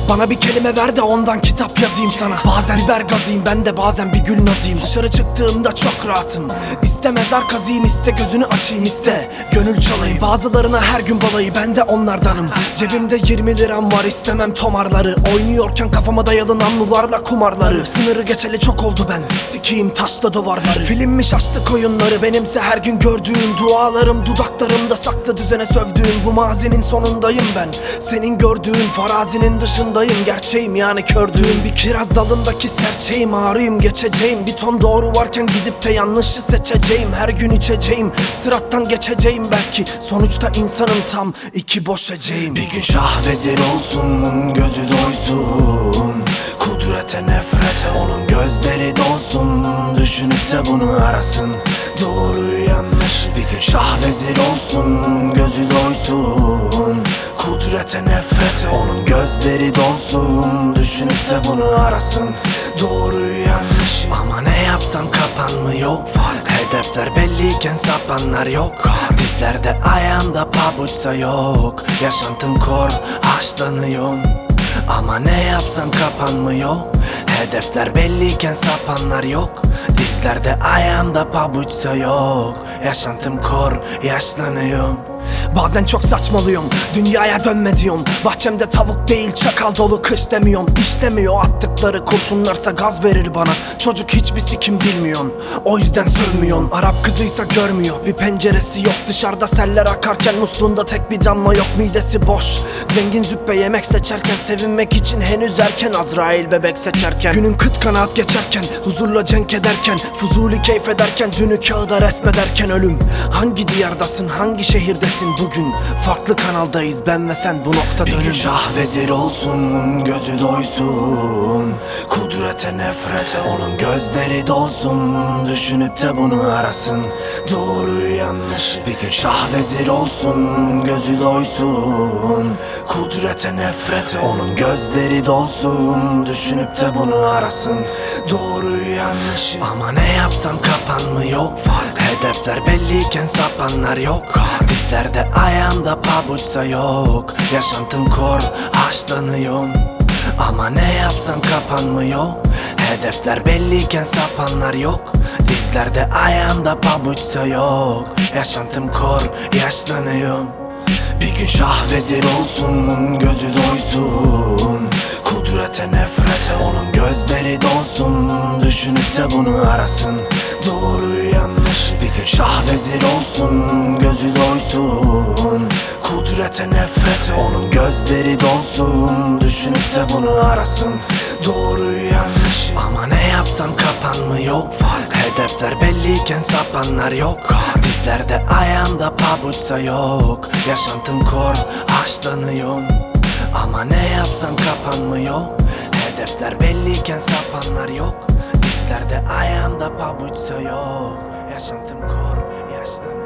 Bana bir kelime ver de ondan kitap yazayım sana. Bazen biber gazıyım ben de, bazen bir gül nazıyım. Dışarı çıktığımda çok rahatım. İste mezar kazıyım, iste gözünü açayım, iste gönül çalayım. Bazılarına her gün balayı, ben de onlardanım. Cebimde 20 liram var, istemem tomarları. Oynuyorken kafama dayalı namlularla kumarları. Sınırı geçeli çok oldu ben, sikiyim taşla duvarları. Filmmiş açtık oyunları, benimse her gün gördüğüm dualarım. Dudaklarımda saklı düzene sövdüğüm bu mazinin sonundayım ben. Senin gördüğün farazinin dışındayım, gerçeğim yani kördüğüm. Bir kiraz dalındaki serçeğim, ağrıyım geçeceğim. Bir ton doğru varken gidip de yanlışı seçeceğim. Her gün içeceğim, sırattan geçeceğim belki. Sonuçta insanım tam iki boş eceğim. Bir gün şah vezir olsun, gözü doysun. Kudrete nefrete onun gözleri dolsun. Düşünüp de bunu arasın, doğruyu yanlışı. Bir gün şah vezir olsun, gözü doysun. Kudrete nefrete onun gözleri dolsun. Düşünüp de bunu arasın, doğruyu yanlışı. Ama ne yapsam kapanmıyor fark. Hedefler belliyken sapanlar yok. Dizlerde ayağımda pabuçsa yok. Yaşantım kor, haşlanıyorum. Ama ne yapsam kapanmıyor. Hedefler belliyken sapanlar yok. Dizlerde ayağımda pabuçsa yok. Yaşantım kor, yaşlanıyorum. Bazen çok saçmalıyorum, dünyaya dönme diyorum. Bahçemde tavuk değil çakal dolu kış demiyorum. İşlemiyor attıkları kurşunlarsa gaz verir bana. Çocuk hiçbir sikim bilmiyorsun, o yüzden sövmüyorsun. Arap kızıysa görmüyor, bir penceresi yok. Dışarıda seller akarken musluğunda tek bir damla yok. Midesi boş, zengin züppe yemek seçerken. Sevinmek için henüz erken, Azrail bebek seçerken. Günün kıt kanaat geçerken, huzurla cenk ederken. Fuzuli keyif ederken, dünü kağıda resmederken. Ölüm, hangi diyardasın, hangi şehirdesin? Bugün farklı kanaldayız, ben ve sen bu nokta dönüm. Bir gün şah vezir olsun, gözü doysun. Kudrete nefrete onun gözleri dolsun. Düşünüp de bunu arasın, doğruyu yanlışı. Bir gün şah vezir olsun, gözü doysun. Kudrete nefrete onun gözleri dolsun. Düşünüp de bunu arasın, doğruyu yanlışı. Ama ne yapsam kapanmıyor fark. Hedefler belliyken sapanlar yok. Dizlerde ayağımda pabuçsa yok. Yaşantım kor, haşlanıyorum. Ama ne yapsam kapanmıyor. Hedefler belliyken sapanlar yok. Dizlerde ayağımda pabuçsa yok. Yaşantım kor, yaşlanıyorum. Bir gün şah vezir olsun, gözü doysun. Kudrete nefrete onun gözleri dolsun. Düşünüp de bunu arasın, doğruyu yanlışı. Bir gün şah vezir olsun, gözü doysun. Kudrete nefrete onun gözleri dolsun. Düşünüp de bunu arasın, doğruyu yanlışı. Ama ne yapsam kapanmıyor fark. Hedefler belliyken sapanlar yok. Dizlerde ayağımda pabuçsa yok. Yaşantım kor, haşlanıyorum. Ama ne yapsam kapanmıyor. Hedefler belliyken sapanlar yok. Dizlerde ayağımda pabuçsa yok. Yaşantım kor, yaşlanıyorum.